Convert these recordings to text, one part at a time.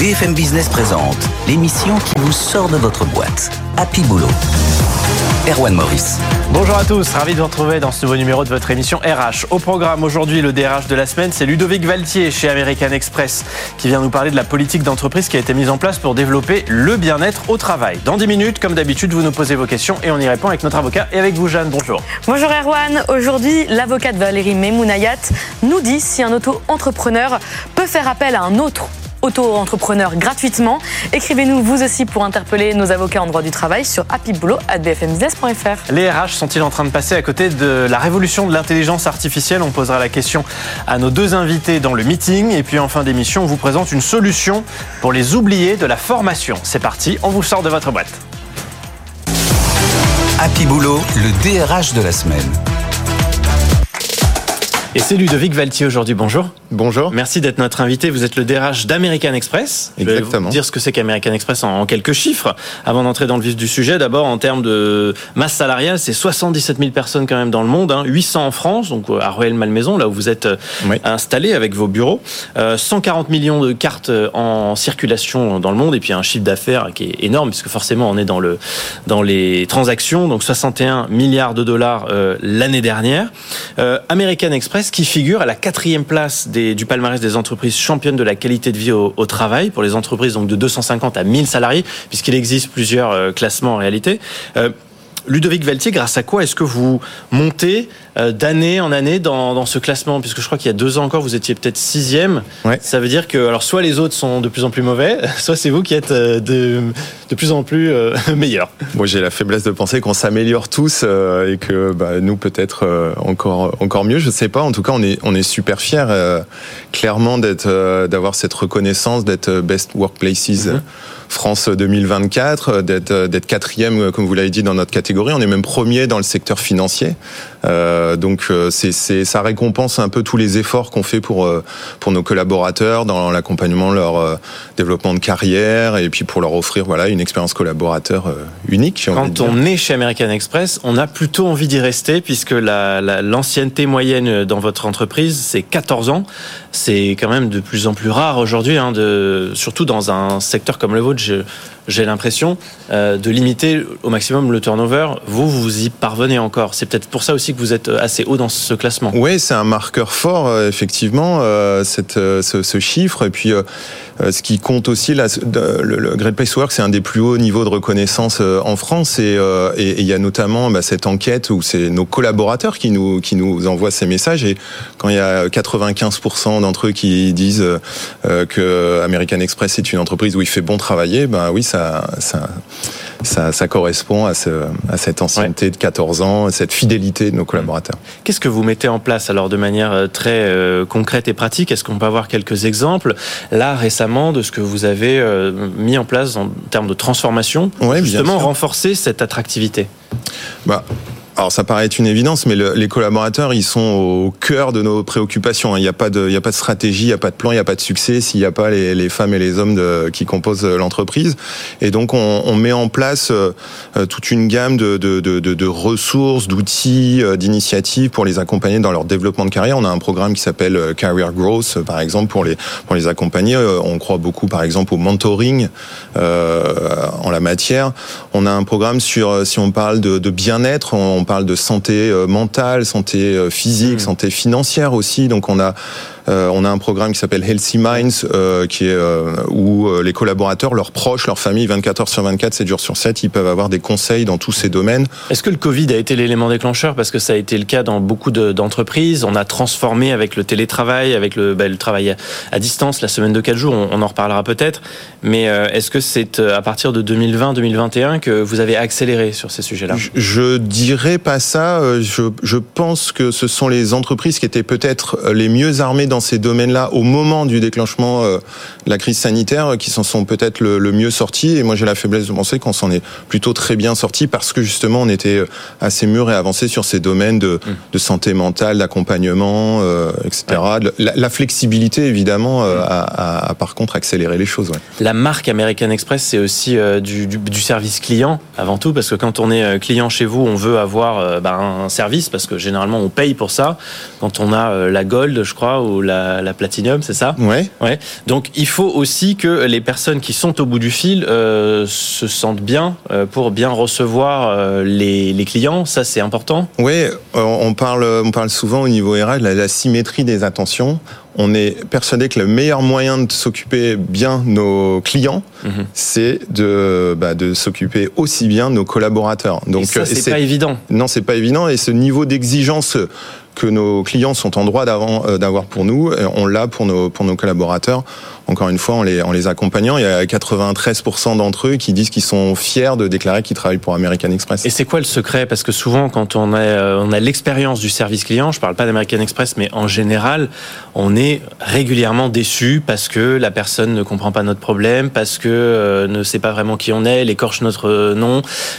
BFM Business présente l'émission qui vous sort de votre boîte. Happy Boulot. Erwan Maurice. Bonjour à tous, ravi de vous retrouver dans ce nouveau numéro de votre émission RH. Au programme aujourd'hui, le DRH de la semaine, c'est Ludovic Valtier chez American Express qui vient nous parler de la politique d'entreprise qui a été mise en place pour développer le bien-être au travail. Dans 10 minutes, comme d'habitude, vous nous posez vos questions et on y répond avec notre avocat et avec vous, Jeanne. Bonjour. Bonjour Erwan. Aujourd'hui, l'avocate Valérie Memounayat nous dit si un auto-entrepreneur peut faire appel à un autre auto-entrepreneur gratuitement. Écrivez-nous vous aussi pour interpeller nos avocats en droit du travail sur happyboulot@bfmbusiness.fr. Les RH sont-ils en train de passer à côté de la révolution de l'intelligence artificielle ? On posera la question à nos deux invités dans le meeting. Et puis en fin d'émission, on vous présente une solution pour les oubliés de la formation. C'est parti, on vous sort de votre boîte. Happy Boulot, le DRH de la semaine. Et c'est Ludovic Valtier aujourd'hui, bonjour. Bonjour. Merci d'être notre invité. Vous êtes le DRH d'American Express. Exactement. Je vais vous dire ce que c'est qu'American Express en quelques chiffres. Avant d'entrer dans le vif du sujet, d'abord en termes de masse salariale, c'est 77 000 personnes quand même dans le monde, 800 en France, donc à Rueil-Malmaison, là où vous êtes installé avec vos bureaux. 140 millions de cartes en circulation dans le monde et puis un chiffre d'affaires qui est énorme puisque forcément on est dans les transactions, donc 61 milliards de dollars l'année dernière. American Express qui figure à la 4e place du palmarès des entreprises championnes de la qualité de vie au travail pour les entreprises donc de 250 à 1000 salariés, puisqu'il existe plusieurs classements en réalité. Ludovic Valtier, grâce à quoi est-ce que vous montez d'année en année dans ce classement ? Puisque je crois qu'il y a 2 ans encore, vous étiez peut-être 6e. Ouais. Ça veut dire que alors soit les autres sont de plus en plus mauvais, soit c'est vous qui êtes de plus en plus meilleurs. Moi, j'ai la faiblesse de penser qu'on s'améliore tous et que nous peut-être encore mieux. Je sais pas. En tout cas, on est super fiers, clairement, d'avoir cette reconnaissance d'être Best Workplaces. France 2024, d'être 4e, comme vous l'avez dit, dans notre catégorie. On est même premier dans le secteur financier. Donc ça récompense un peu tous les efforts qu'on fait pour nos collaborateurs dans l'accompagnement de leur développement de carrière et puis pour leur offrir une expérience collaborateur unique. Quand on est chez American Express, on a plutôt envie d'y rester puisque l'ancienneté moyenne dans votre entreprise, c'est 14 ans. C'est quand même de plus en plus rare aujourd'hui, surtout dans un secteur comme le vôtre. J'ai l'impression de limiter au maximum le turnover. Vous y parvenez encore. C'est peut-être pour ça aussi que vous êtes assez haut dans ce classement. Oui, c'est un marqueur fort, effectivement, ce chiffre. Et puis, ce qui compte aussi, le Great Place to Work, c'est un des plus hauts niveaux de reconnaissance en France. Et il y a notamment cette enquête où c'est nos collaborateurs qui nous envoient ces messages. Et quand il y a 95% d'entre eux qui disent que American Express est une entreprise où il fait bon travailler, oui, ça correspond à cette ancienneté de 14 ans, cette fidélité de nos collaborateurs. Qu'est-ce que vous mettez en place alors de manière très concrète et pratique ? Est-ce qu'on peut avoir quelques exemples là récemment de ce que vous avez mis en place en termes de transformation pour justement renforcer cette attractivité ? Alors ça paraît être une évidence, mais les collaborateurs, ils sont au cœur de nos préoccupations. Il n'y a pas de stratégie, il n'y a pas de plan, il n'y a pas de succès s'il n'y a pas les femmes et les hommes qui composent l'entreprise. Et donc on met en place toute une gamme de ressources, d'outils, d'initiatives pour les accompagner dans leur développement de carrière. On a un programme qui s'appelle Career Growth, par exemple, pour les accompagner. On croit beaucoup, par exemple, au mentoring en la matière. On a un programme si on parle de bien-être, on parle de santé mentale, santé physique, santé financière aussi. Donc on a un programme qui s'appelle Healthy Minds, qui est où les collaborateurs, leurs proches, leurs familles, 24 heures sur 24, 7 jours sur 7, ils peuvent avoir des conseils dans tous ces domaines. Est-ce que le Covid a été l'élément déclencheur ? Parce que ça a été le cas dans beaucoup d'entreprises. On a transformé avec le télétravail, avec le travail à distance, la semaine de 4 jours, on en reparlera peut-être. Mais est-ce que c'est à partir de 2020-2021 que vous avez accéléré sur ces sujets-là ? Je dirais pas ça. Je pense que ce sont les entreprises qui étaient peut-être les mieux armées dans ces domaines-là au moment du déclenchement de la crise sanitaire qui s'en sont peut-être le mieux sortis. Et moi, j'ai la faiblesse de penser qu'on s'en est plutôt très bien sortis parce que justement, on était assez mûrs et avancés sur ces domaines de santé mentale, d'accompagnement, etc. La flexibilité, évidemment, a par contre accéléré les choses. Ouais. La marque American Express, c'est aussi du service client avant tout, parce que quand on est client chez vous, on veut avoir avoir un service, parce que généralement on paye pour ça quand on a la Gold, je crois, ou la Platinum, c'est ça ? Ouais. Donc il faut aussi que les personnes qui sont au bout du fil se sentent bien pour bien recevoir les clients. Ça, c'est important. Oui, on parle souvent au niveau RH de la symétrie des attentions. On est persuadé que le meilleur moyen de s'occuper bien de nos clients, c'est de s'occuper aussi bien de nos collaborateurs. Donc, et ça, c'est pas évident. Non, c'est pas évident. Et ce niveau d'exigence que nos clients sont en droit d'avoir pour nous, on l'a pour nos collaborateurs. Encore une fois, en les accompagnant, il y a 93% d'entre eux qui disent qu'ils sont fiers de déclarer qu'ils travaillent pour American Express. Et c'est quoi le secret ? Parce que souvent, quand on a l'expérience du service client, je parle pas d'American Express, mais en général, on est régulièrement déçu parce que la personne ne comprend pas notre problème, parce que ne sait pas vraiment qui on est, elle écorche notre nom,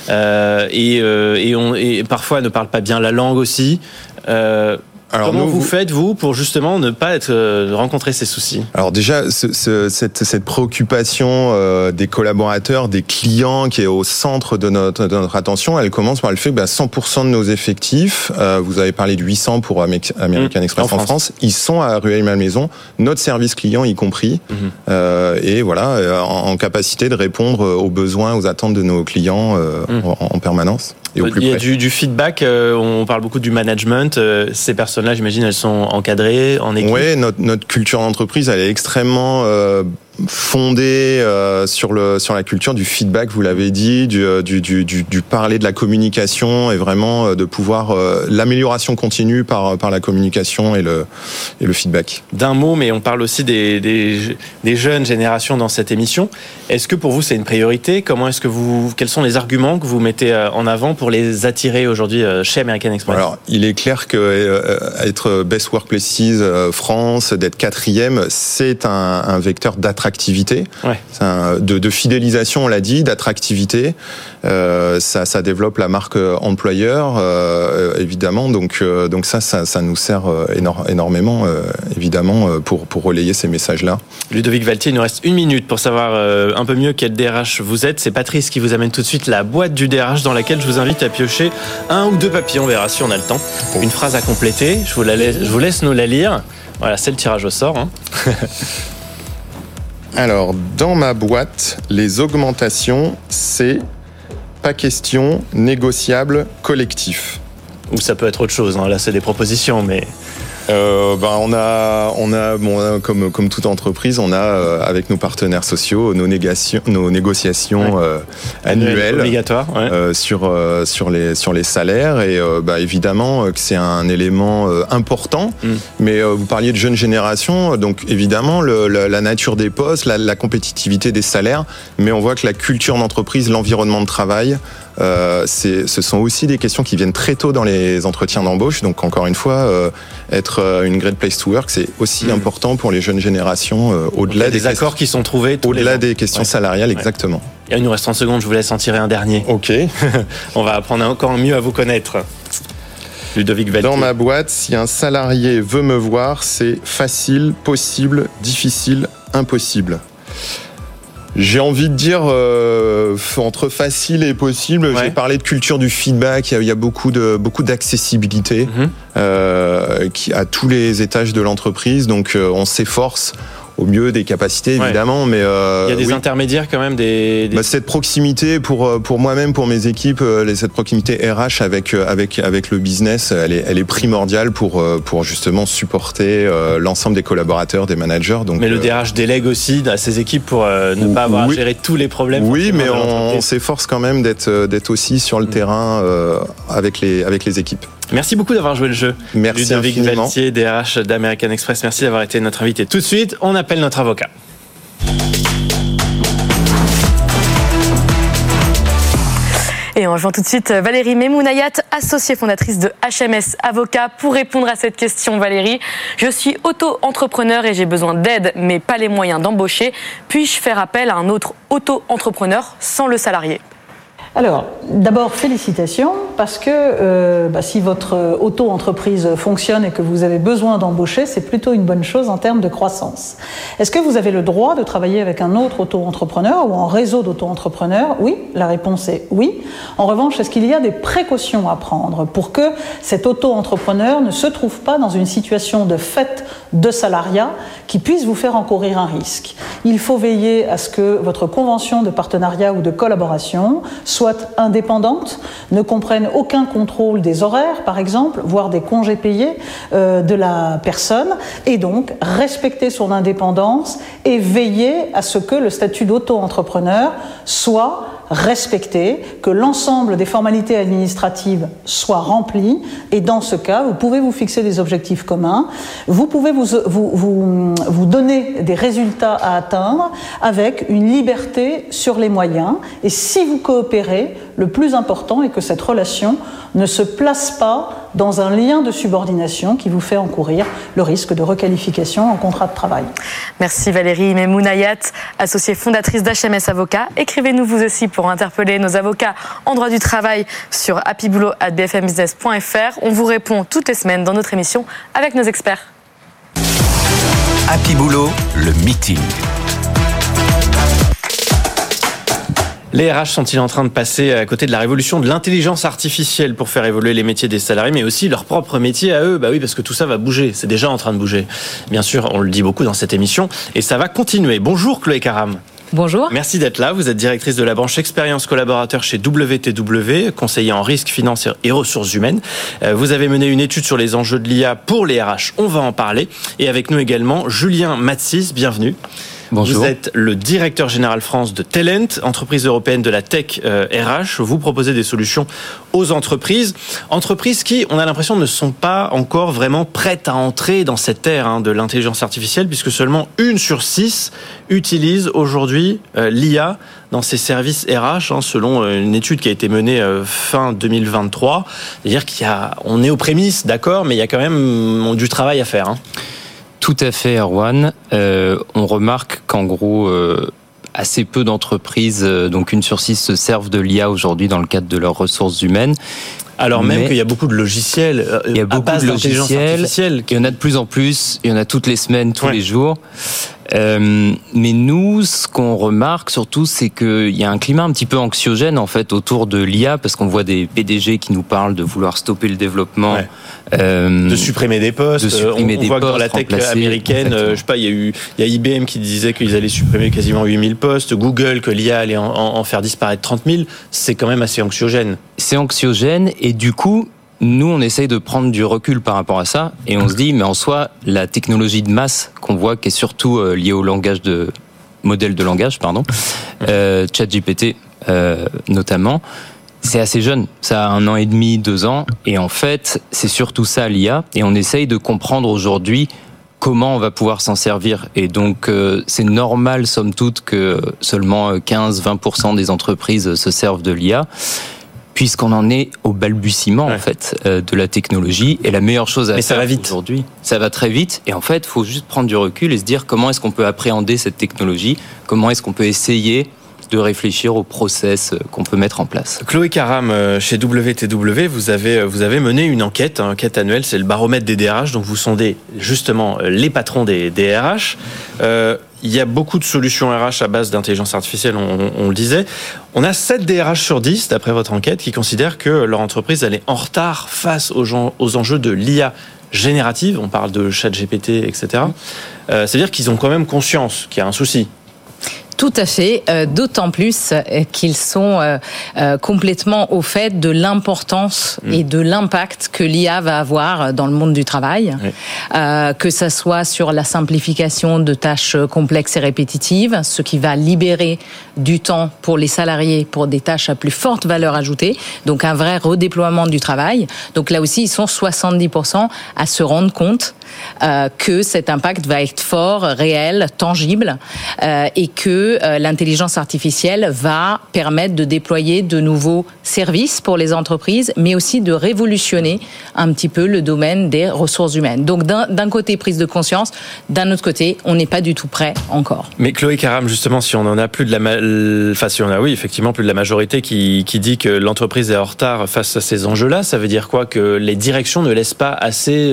et parfois ne parle pas bien la langue aussi. Alors comment vous faites, vous, pour justement ne pas rencontrer ces soucis ? Alors déjà, cette préoccupation des collaborateurs, des clients qui est au centre de notre attention, elle commence par le fait que 100% de nos effectifs, vous avez parlé de 800 pour American Express en France, ils sont à Rueil-Malmaison, notre service client y compris, et voilà, en capacité de répondre aux besoins, aux attentes de nos clients en permanence. Il y a du feedback, on parle beaucoup du management, ces personnes-là, j'imagine, elles sont encadrées en équipe. Oui, notre culture d'entreprise, elle est extrêmement fondée sur la culture du feedback, vous l'avez dit, du parler, de la communication, et vraiment de pouvoir l'amélioration continue par la communication et le feedback. D'un mot, mais on parle aussi des jeunes générations dans cette émission. Est-ce que pour vous c'est une priorité ? Quels sont les arguments que vous mettez en avant pour les attirer aujourd'hui chez American Express ? Alors, il est clair que être Best Workplaces France, d'être 4e, c'est un vecteur d'attractivité. De fidélisation, on l'a dit, d'attractivité. Ça développe la marque employeur, évidemment. Donc ça nous sert énormément, évidemment, pour relayer ces messages-là. Ludovic Valtier, il nous reste 1 minute pour savoir un peu mieux quel DRH vous êtes. C'est Patrice qui vous amène tout de suite la boîte du DRH dans laquelle je vous invite à piocher 1 ou 2 papiers. On verra si on a le temps. Une phrase à compléter. Je vous laisse nous la lire. Voilà, c'est le tirage au sort. Alors, dans ma boîte, les augmentations, c'est pas question, négociable, collectif. Ou ça peut être autre chose, là c'est des propositions, mais... On a comme toute entreprise, on a avec nos partenaires sociaux nos négociations annuelles obligatoires sur les salaires, et évidemment que c'est un élément important. Mais vous parliez de jeunes générations, donc évidemment la nature des postes, la compétitivité des salaires, mais on voit que la culture d'entreprise, l'environnement de travail, ce sont aussi des questions qui viennent très tôt dans les entretiens d'embauche. Donc encore une fois, être une great place to work, c'est aussi important pour les jeunes générations, au-delà des accords qui sont trouvés au-delà des questions salariales, exactement. Il nous reste 30 secondes, je vous laisse en tirer un dernier. Ok. On va apprendre encore mieux à vous connaître. Ludovic Valtier. Dans ma boîte, si un salarié veut me voir, c'est facile, possible, difficile, impossible. J'ai envie de dire entre facile et possible. J'ai parlé de culture du feedback. Il y a beaucoup d'accessibilité à tous les étages de l'entreprise. Donc on s'efforce au mieux des capacités, évidemment, mais il y a des intermédiaires quand même, cette proximité pour moi-même, pour mes équipes, cette proximité RH avec le business, elle est primordiale pour justement supporter l'ensemble des collaborateurs, des managers. Donc, mais le DRH délègue aussi à ses équipes pour ne pas avoir à gérer tous les problèmes. Oui, mais on s'efforce quand même d'être aussi sur le terrain avec les équipes. Merci beaucoup d'avoir joué le jeu. Merci Ludovic infiniment. Valtier, DRH d'American Express. Merci d'avoir été notre invité. Tout de suite, on appelle notre avocat. Et on rejoint tout de suite Valérie Memounayat, associée fondatrice de HMS Avocat, pour répondre à cette question. Valérie, je suis auto-entrepreneur et j'ai besoin d'aide, mais pas les moyens d'embaucher. Puis-je faire appel à un autre auto-entrepreneur sans le salarié ? Alors, d'abord, félicitations, parce que si votre auto-entreprise fonctionne et que vous avez besoin d'embaucher, c'est plutôt une bonne chose en termes de croissance. Est-ce que vous avez le droit de travailler avec un autre auto-entrepreneur ou en réseau d'auto-entrepreneurs ? Oui, la réponse est oui. En revanche, est-ce qu'il y a des précautions à prendre pour que cet auto-entrepreneur ne se trouve pas dans une situation de fait de salariat qui puisse vous faire encourir un risque ? Il faut veiller à ce que votre convention de partenariat ou de collaboration soit indépendante, ne comprenne aucun contrôle des horaires, par exemple, voire des congés payés de la personne, et donc respecter son indépendance et veiller à ce que le statut d'auto-entrepreneur soit respecté, que l'ensemble des formalités administratives soient remplies, et dans ce cas, vous pouvez vous fixer des objectifs communs, vous pouvez vous donner des résultats à atteindre avec une liberté sur les moyens, et si vous coopérez, le plus important est que cette relation ne se place pas dans un lien de subordination qui vous fait encourir le risque de requalification en contrat de travail. Merci Valérie Memounayat, associée fondatrice d'HMS Avocats. Écrivez-nous vous aussi pour interpeller nos avocats en droit du travail sur happyboulot@bfmbusiness.fr. On vous répond toutes les semaines dans notre émission avec nos experts. Happy Boulot, le meeting. Les RH sont-ils en train de passer à côté de la révolution de l'intelligence artificielle pour faire évoluer les métiers des salariés, mais aussi leur propre métier à eux ? Bah oui, parce que tout ça va bouger. C'est déjà en train de bouger. Bien sûr, on le dit beaucoup dans cette émission, et ça va continuer. Bonjour Chloé Caram. Bonjour. Merci d'être là. Vous êtes directrice de la branche expérience collaborateur chez WTW, conseiller en risque, finance et ressources humaines. Vous avez mené une étude sur les enjeux de l'IA pour les RH. On va en parler. Et avec nous également, Julien Matsys. Bienvenue. Bonjour. Vous êtes le directeur général France de Talent, entreprise européenne de la tech RH. Vous proposez des solutions aux entreprises qui, on a l'impression, ne sont pas encore vraiment prêtes à entrer dans cette ère de l'intelligence artificielle, puisque seulement 1 sur 6 utilise aujourd'hui l'IA dans ses services RH, selon une étude qui a été menée fin 2023. C'est-à-dire qu'on est aux prémices, d'accord, mais il y a quand même du travail à faire. Tout à fait, Erwan. On remarque qu'en gros, assez peu d'entreprises, donc 1 sur 6, se servent de l'IA aujourd'hui dans le cadre de leurs ressources humaines. Alors même qu'il y a beaucoup de logiciels, il y a beaucoup de logiciels, il y en a de plus en plus, il y en a toutes les semaines, tous les jours. Mais nous, ce qu'on remarque surtout, c'est qu'il y a un climat un petit peu anxiogène en fait autour de l'IA, parce qu'on voit des PDG qui nous parlent de vouloir stopper le développement, de supprimer des postes. On voit que dans la tech américaine, je sais pas, il y a IBM qui disait qu'ils allaient supprimer quasiment 8000 postes, Google que l'IA allait en faire disparaître 30 000. C'est quand même assez anxiogène. C'est anxiogène, et du coup, nous, on essaye de prendre du recul par rapport à ça, et on se dit, mais en soi, la technologie de masse qu'on voit, qui est surtout liée au modèle de langage, ChatGPT notamment, c'est assez jeune. Ça a 1 an et demi, 2 ans, et en fait, c'est surtout ça l'IA, et on essaye de comprendre aujourd'hui comment on va pouvoir s'en servir. Et donc, c'est normal, somme toute, que seulement 15-20% des entreprises se servent de l'IA, puisqu'on en est au balbutiement en fait de la technologie, et la meilleure chose à faire aujourd'hui, ça va très vite, et en fait, il faut juste prendre du recul et se dire comment est-ce qu'on peut appréhender cette technologie, comment est-ce qu'on peut essayer de réfléchir au process qu'on peut mettre en place. Chloé Caram, chez WTW, vous avez mené une enquête annuelle, c'est le baromètre des DRH, donc vous sondez justement les patrons des RH. Il y a beaucoup de solutions RH à base d'intelligence artificielle, on le disait. On a 7 DRH sur 10, d'après votre enquête, qui considèrent que leur entreprise elle est en retard face aux enjeux de l'IA générative. On parle de ChatGPT, etc. C'est-à-dire qu'ils ont quand même conscience qu'il y a un souci. Tout à fait, d'autant plus qu'ils sont complètement au fait de l'importance et de l'impact que l'IA va avoir dans le monde du travail, que ça soit sur la simplification de tâches complexes et répétitives, ce qui va libérer du temps pour les salariés pour des tâches à plus forte valeur ajoutée, donc un vrai redéploiement du travail. Donc là aussi, ils sont 70% à se rendre compte que cet impact va être fort, réel, tangible, et que que l'intelligence artificielle va permettre de déployer de nouveaux services pour les entreprises, mais aussi de révolutionner un petit peu le domaine des ressources humaines. Donc d'un côté, prise de conscience, d'un autre côté, on n'est pas du tout prêt encore. Mais Chloé Caram, justement, si on en a plus de effectivement plus de la majorité qui dit que l'entreprise est en retard face à ces enjeux-là, ça veut dire quoi? Que les directions ne laissent pas assez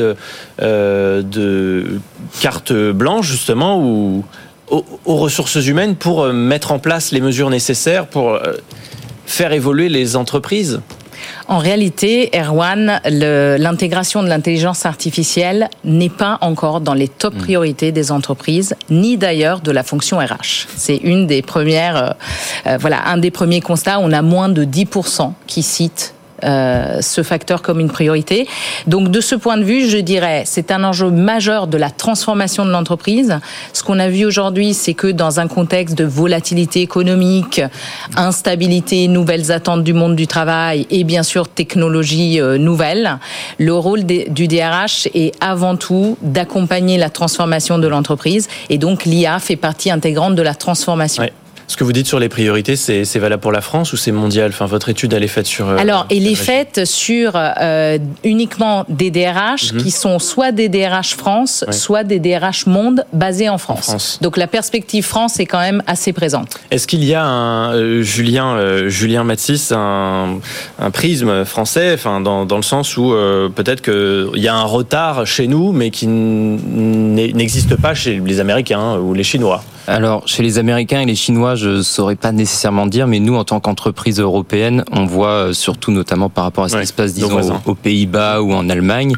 de carte blanche, justement, ou aux ressources humaines pour mettre en place les mesures nécessaires pour faire évoluer les entreprises? En réalité, Erwan, l'intégration de l'intelligence artificielle n'est pas encore dans les top priorités des entreprises, ni d'ailleurs de la fonction RH. C'est une des premières, un des premiers constats. On a moins de 10% qui citent ce facteur comme une priorité. Donc de ce point de vue, je dirais, c'est un enjeu majeur de la transformation de l'entreprise. Ce qu'on a vu aujourd'hui, c'est que dans un contexte de volatilité économique, instabilité, nouvelles attentes du monde du travail et bien sûr technologies nouvelles, le rôle du DRH est avant tout d'accompagner la transformation de l'entreprise, et donc l'IA fait partie intégrante de la transformation. Ouais. Ce que vous dites sur les priorités, c'est valable pour la France ou c'est mondial? Enfin, votre étude, elle est faite sur... Alors, elle est faite sur uniquement des DRH qui sont soit des DRH France, soit des DRH monde basés en France. Donc, la perspective France est quand même assez présente. Est-ce qu'il y a un Julien Mathis, un prisme français, enfin, dans le sens où peut-être qu'il y a un retard chez nous, mais qui n'existe pas chez les Américains ou les Chinois? Alors, chez les Américains et les Chinois, je ne saurais pas nécessairement dire, mais nous, en tant qu'entreprise européenne, on voit surtout notamment par rapport à ce qui se passe, disons, aux Pays-Bas ou en Allemagne.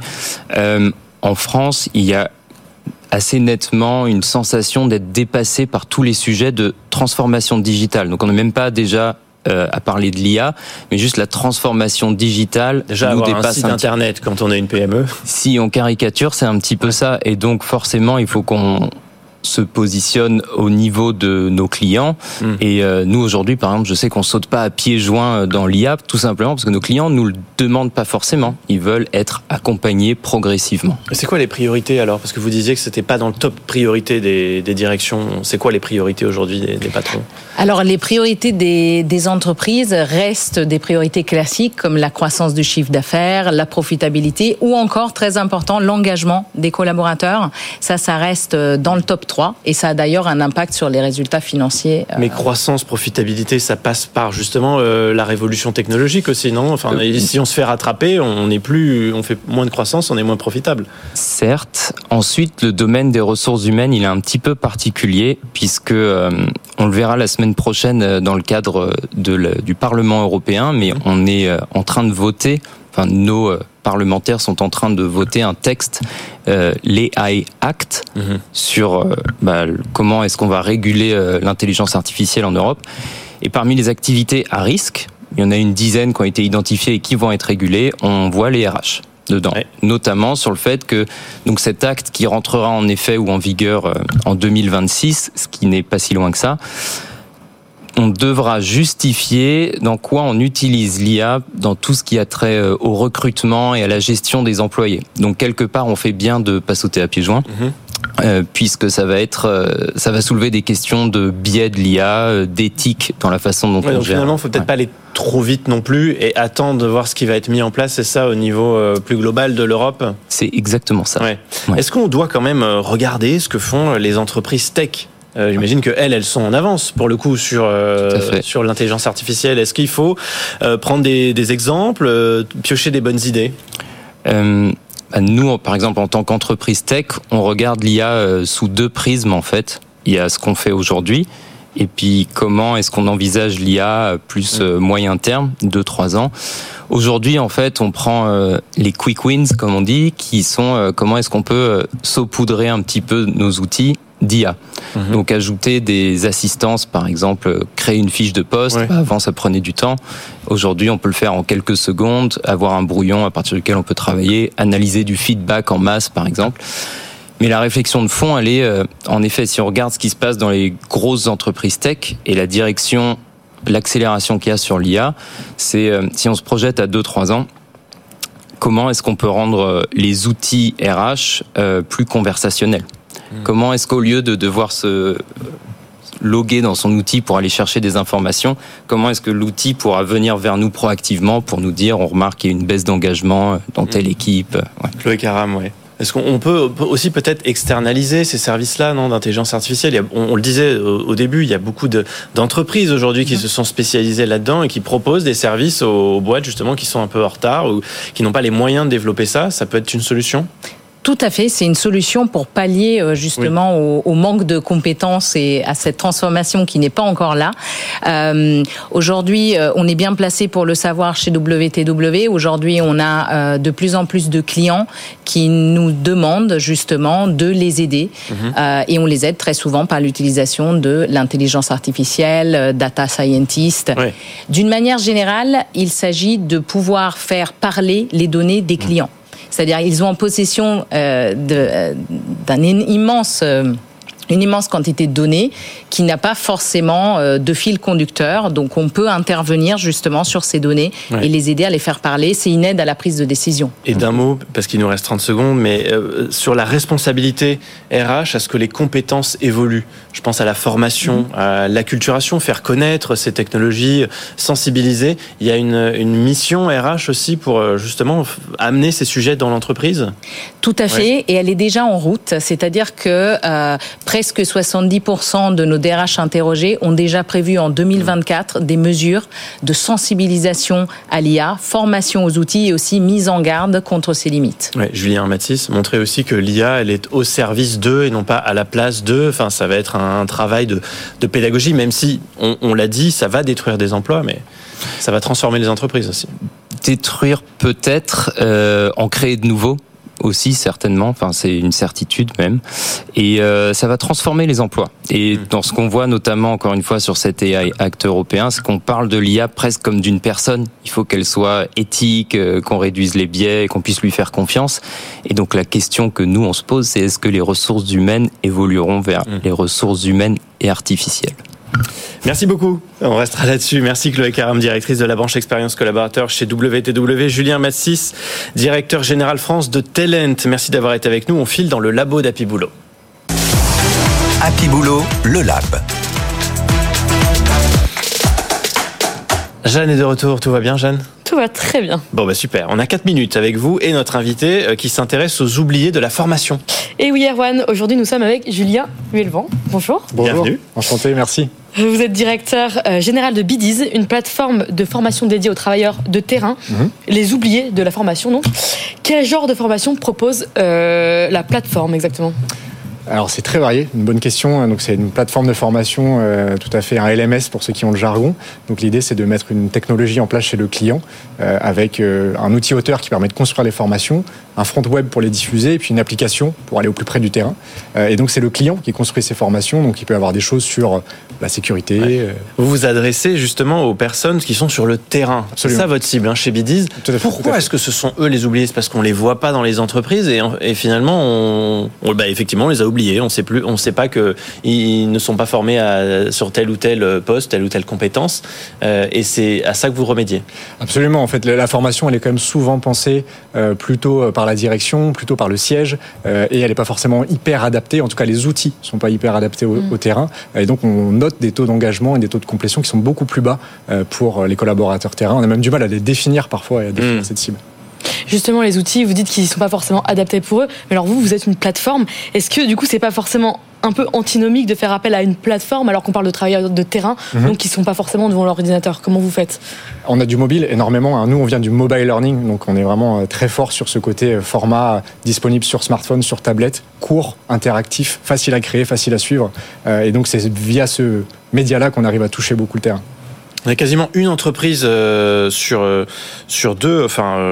En France, il y a assez nettement une sensation d'être dépassé par tous les sujets de transformation digitale. Donc, on n'est même pas déjà à parler de l'IA, mais juste la transformation digitale déjà nous avoir dépasse un site internet quand on est une PME. Si on caricature, c'est un petit peu ça. Et donc, forcément, il faut qu'on se positionne au niveau de nos clients. Et nous, aujourd'hui, par exemple, je sais qu'on saute pas à pieds joints dans l'IA, tout simplement parce que nos clients nous le demandent pas forcément. Ils veulent être accompagnés progressivement. C'est quoi les priorités alors? Parce que vous disiez que c'était pas dans le top priorité des directions. C'est quoi les priorités aujourd'hui des patrons? Alors, les priorités des entreprises restent des priorités classiques comme la croissance du chiffre d'affaires, la profitabilité ou encore, très important, l'engagement des collaborateurs. Ça reste dans le top 3 et ça a d'ailleurs un impact sur les résultats financiers. Mais croissance, profitabilité, ça passe par justement la révolution technologique aussi, non? Enfin, si on se fait rattraper, on fait moins de croissance, on est moins profitable. Certes. Ensuite, le domaine des ressources humaines, il est un petit peu particulier puisque on le verra la semaine prochaine dans le cadre du Parlement européen, mais on est en train de voter. Enfin, nos parlementaires sont en train de voter un texte, l'AI Act, sur comment est-ce qu'on va réguler l'intelligence artificielle en Europe. Et parmi les activités à risque, il y en a une dizaine qui ont été identifiées et qui vont être régulées, on voit les RH dedans, notamment sur le fait que donc cet acte qui rentrera en effet ou en vigueur en 2026, ce qui n'est pas si loin que ça, on devra justifier dans quoi on utilise l'IA dans tout ce qui a trait au recrutement et à la gestion des employés. Donc quelque part, on fait bien de pas sauter à pieds joints. Puisque ça va soulever des questions de biais de l'IA, d'éthique dans la façon dont on gère. Finalement, il ne faut peut-être pas aller trop vite non plus et attendre de voir ce qui va être mis en place, c'est ça, au niveau plus global de l'Europe? C'est exactement ça. Ouais. Est-ce qu'on doit quand même regarder ce que font les entreprises tech? J'imagine qu'elles sont en avance pour le coup sur l'intelligence artificielle. Est-ce qu'il faut prendre des exemples, piocher des bonnes idées? Nous, par exemple, en tant qu'entreprise tech, on regarde l'IA sous deux prismes en fait. Il y a ce qu'on fait aujourd'hui et puis comment est-ce qu'on envisage l'IA plus moyen terme, 2-3 ans. Aujourd'hui, en fait, on prend les quick wins, comme on dit, qui sont comment est-ce qu'on peut saupoudrer un petit peu nos outils d'IA. Donc ajouter des assistances, par exemple, créer une fiche de poste. Avant, ça prenait du temps. Aujourd'hui, on peut le faire en quelques secondes, avoir un brouillon à partir duquel on peut travailler, analyser du feedback en masse, par exemple. Mais la réflexion de fond, elle est, en effet, si on regarde ce qui se passe dans les grosses entreprises tech et la direction, l'accélération qu'il y a sur l'IA, c'est, si on se projette à 2-3 ans, comment est-ce qu'on peut rendre les outils RH plus conversationnels? Comment est-ce qu'au lieu de devoir loguer dans son outil pour aller chercher des informations, comment est-ce que l'outil pourra venir vers nous proactivement pour nous dire on remarque qu'il y a une baisse d'engagement dans telle équipe. Chloé Caram, ouais. Est-ce qu'on peut aussi peut-être externaliser ces services-là, non, d'intelligence artificielle? On le disait au début, il y a beaucoup d'entreprises aujourd'hui qui se sont spécialisées là-dedans et qui proposent des services aux boîtes justement qui sont un peu en retard ou qui n'ont pas les moyens de développer ça. Ça peut être une solution? Tout à fait, c'est une solution pour pallier justement au manque de compétences et à cette transformation qui n'est pas encore là. Aujourd'hui, on est bien placé pour le savoir chez WTW. Aujourd'hui, on a de plus en plus de clients qui nous demandent justement de les aider. Et on les aide très souvent par l'utilisation de l'intelligence artificielle, data scientist. Ouais. D'une manière générale, il s'agit de pouvoir faire parler les données des clients. C'est-à-dire ils ont en possession d'une immense quantité de données qui n'a pas forcément de fil conducteur. Donc on peut intervenir justement sur ces données et les aider à les faire parler. C'est une aide à la prise de décision. Et d'un mot, parce qu'il nous reste 30 secondes, mais sur la responsabilité RH, à ce que les compétences évoluent. Je pense à la formation, à l'acculturation, faire connaître ces technologies, sensibiliser. Il y a une mission RH aussi pour justement amener ces sujets dans l'entreprise? Tout à fait, et elle est déjà en route. C'est-à-dire que presque 70% de nos DRH interrogés ont déjà prévu en 2024 des mesures de sensibilisation à l'IA, formation aux outils et aussi mise en garde contre ses limites. Ouais, Julien Mathis, montrer aussi que l'IA, elle est au service d'eux et non pas à la place d'eux. Enfin, ça va être un travail de pédagogie, même si, on l'a dit, ça va détruire des emplois, mais ça va transformer les entreprises aussi. Détruire peut-être, en créer de nouveaux aussi certainement, enfin c'est une certitude même, et ça va transformer les emplois. Et dans ce qu'on voit notamment encore une fois sur cet AI Act européen, c'est qu'on parle de l'IA presque comme d'une personne. Il faut qu'elle soit éthique, qu'on réduise les biais, qu'on puisse lui faire confiance. Et donc la question que nous on se pose, c'est est-ce que les ressources humaines évolueront vers les ressources humaines et artificielles? Merci beaucoup. On restera là-dessus. Merci Chloé Caram, directrice de la branche expérience collaborateur chez WTW. Julien Mathis, directeur général France de Talent. Merci d'avoir été avec nous. On file dans le labo d'Happy Boulot. Happy Boulot, le lab. Jeanne est de retour. Tout va bien, Jeanne? Tout va très bien. Bon, super. On a 4 minutes avec vous et notre invité qui s'intéresse aux oubliés de la formation. Et oui, Erwan, aujourd'hui nous sommes avec Julien Huelvan. Bonjour. Bonjour. Bienvenue. Enchanté, merci. Vous êtes directeur général de Bidiz, une plateforme de formation dédiée aux travailleurs de terrain, les oubliés de la formation. Donc, quel genre de formation propose la plateforme exactement ? Alors c'est très varié, une bonne question. Donc c'est une plateforme de formation, tout à fait un LMS pour ceux qui ont le jargon. Donc l'idée c'est de mettre une technologie en place chez le client avec un outil auteur qui permet de construire les formations, un front web pour les diffuser et puis une application pour aller au plus près du terrain. Et donc c'est le client qui construit ces formations, donc il peut y avoir des choses sur la sécurité. Ouais. Vous vous adressez justement aux personnes qui sont sur le terrain. Absolument. C'est ça votre cible chez Bidiz. Pourquoi est-ce que ce sont eux les oubliés ? C'est parce qu'on les voit pas dans les entreprises et finalement effectivement on les a oubliés. On sait pas que ils ne sont pas formés sur tel ou tel poste, telle ou telle compétence, et c'est à ça que vous remédiez. Absolument. En fait, la formation, elle est quand même souvent pensée plutôt par la direction, plutôt par le siège, et elle n'est pas forcément hyper adaptée. En tout cas, les outils sont pas hyper adaptés au terrain, et donc on note des taux d'engagement et des taux de complétion qui sont beaucoup plus bas pour les collaborateurs terrain. On a même du mal à les définir parfois et à définir cette cible. Justement, les outils, vous dites qu'ils ne sont pas forcément adaptés pour eux, mais alors vous êtes une plateforme. Est-ce que du coup, c'est pas forcément un peu antinomique de faire appel à une plateforme alors qu'on parle de travailleurs de terrain, donc qui ne sont pas forcément devant l'ordinateur ? Comment vous faites ? On a du mobile énormément. Nous, on vient du mobile learning, donc on est vraiment très fort sur ce côté format disponible sur smartphone, sur tablette, court, interactif, facile à créer, facile à suivre. Et donc c'est via ce média-là qu'on arrive à toucher beaucoup le terrain. On a quasiment une entreprise sur deux,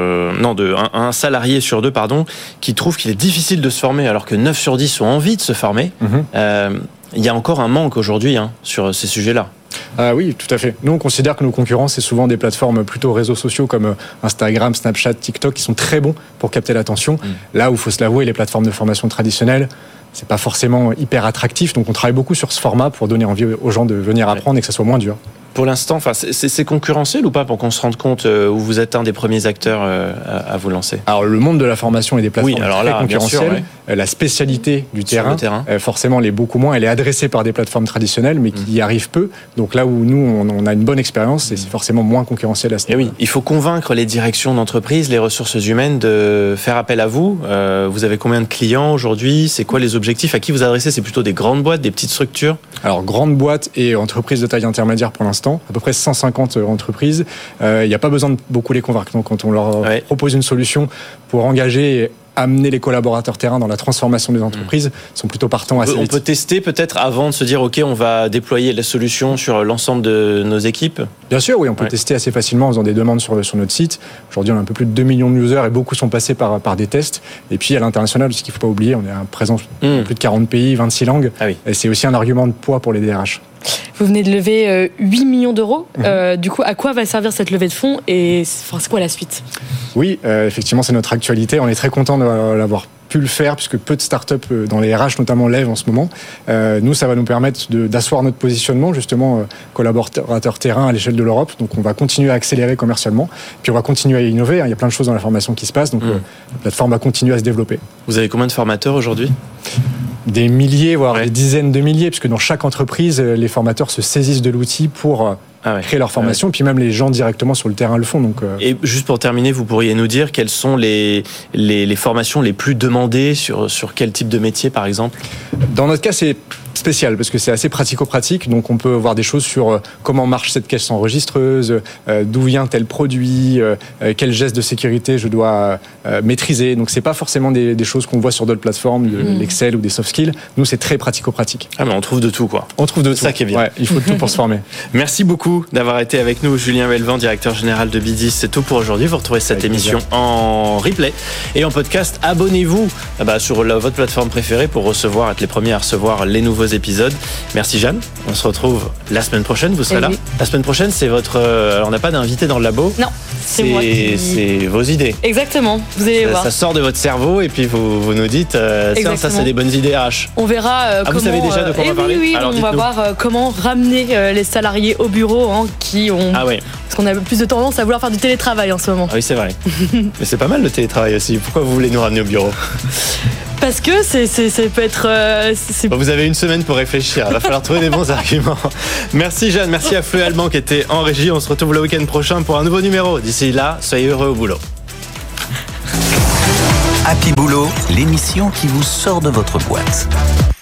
un salarié sur deux, qui trouve qu'il est difficile de se former, alors que 9 sur 10 ont envie de se former. Il y a encore un manque aujourd'hui sur ces sujets-là. Oui, tout à fait. Nous, on considère que nos concurrents, c'est souvent des plateformes plutôt réseaux sociaux comme Instagram, Snapchat, TikTok, qui sont très bons pour capter l'attention. Là où, il faut se l'avouer, les plateformes de formation traditionnelles, c'est pas forcément hyper attractif. Donc, on travaille beaucoup sur ce format pour donner envie aux gens de venir apprendre et que ça soit moins dur. Pour l'instant, c'est concurrentiel ou pas pour qu'on se rende compte où vous êtes un des premiers acteurs à vous lancer? Alors le monde de la formation et des plateformes est très concurrentiel. Bien sûr, ouais. La spécialité du terrain, forcément, elle est beaucoup moins. Elle est adressée par des plateformes traditionnelles, mais qui y arrivent peu. Donc là où nous, on a une bonne expérience, et c'est forcément moins concurrentiel à ce niveau. Oui, il faut convaincre les directions d'entreprise, les ressources humaines de faire appel à vous. Vous avez combien de clients aujourd'hui? C'est quoi les objectifs? À qui vous adressez? C'est plutôt des grandes boîtes, des petites structures? Alors, grandes boîtes et entreprises de taille intermédiaire pour l'instant, à peu près 150 entreprises. Il n'y a pas besoin de beaucoup les convaincre. Donc, quand on leur propose une solution pour engager et amener les collaborateurs terrain dans la transformation des entreprises, sont plutôt partants assez vite. On peut tester peut-être avant de se dire OK, on va déployer la solution sur l'ensemble de nos équipes? Bien sûr, oui, on peut tester assez facilement en faisant des demandes sur notre site. Aujourd'hui, on a un peu plus de 2 millions de users et beaucoup sont passés par des tests. Et puis à l'international, ce qu'il ne faut pas oublier, on est en présence dans plus de 40 pays, 26 langues. Et c'est aussi un argument de poids pour les DRH. Vous venez de lever 8 millions d'euros. Du coup, à quoi va servir cette levée de fonds et c'est quoi la suite? Oui, effectivement, c'est notre actualité. On est très content de l'avoir pu le faire puisque peu de startups dans les RH notamment lèvent en ce moment. Nous, ça va nous permettre d'asseoir notre positionnement justement collaborateur terrain à l'échelle de l'Europe. Donc, on va continuer à accélérer commercialement. Puis, on va continuer à innover. Il y a plein de choses dans la formation qui se passent. Donc, la plateforme va continuer à se développer. Vous avez combien de formateurs aujourd'hui? Des milliers, voire des dizaines de milliers, puisque dans chaque entreprise, les formateurs se saisissent de l'outil pour créer leur formation, puis même les gens directement sur le terrain le font. Donc, Et juste pour terminer, vous pourriez nous dire quelles sont les formations les plus demandées sur quel type de métier, par exemple? Dans notre cas, c'est spécial parce que c'est assez pratico-pratique. Donc, on peut voir des choses sur comment marche cette caisse enregistreuse, d'où vient tel produit, quel geste de sécurité je dois maîtriser. Donc, c'est pas forcément des choses qu'on voit sur d'autres plateformes, de l'Excel ou des soft skills. Nous, c'est très pratico-pratique. Ah, mais on trouve de tout, quoi. On trouve de tout. Ça qui est bien. Ouais, il faut de tout pour se former. Merci beaucoup d'avoir été avec nous, Julien Belvan, directeur général de Bidis. C'est tout pour aujourd'hui. Vous retrouvez cette émission en replay et en podcast. Abonnez-vous sur votre plateforme préférée pour être les premiers à recevoir les nouveaux épisodes. Merci Jeanne. On se retrouve la semaine prochaine. Vous serez là. La semaine prochaine, c'est votre. Alors, on n'a pas d'invité dans le labo. Non, c'est moi. C'est vos idées. Exactement. Vous allez voir. Ça sort de votre cerveau et puis vous nous dites ça c'est des bonnes idées RH. On verra comment. Vous savez déjà de quoi on va parler? Oui, alors, on va voir comment ramener les salariés au bureau qui ont. Ah oui. Parce qu'on a plus de tendance à vouloir faire du télétravail en ce moment. Ah oui, c'est vrai. Mais c'est pas mal le télétravail aussi. Pourquoi vous voulez nous ramener au bureau? Parce que ça peut être. Vous avez une semaine pour réfléchir. Il va falloir trouver des bons arguments. Merci Jeanne, merci à Fleu Alban qui était en régie. On se retrouve le week-end prochain pour un nouveau numéro. D'ici là, soyez heureux au boulot. Happy Boulot, l'émission qui vous sort de votre boîte.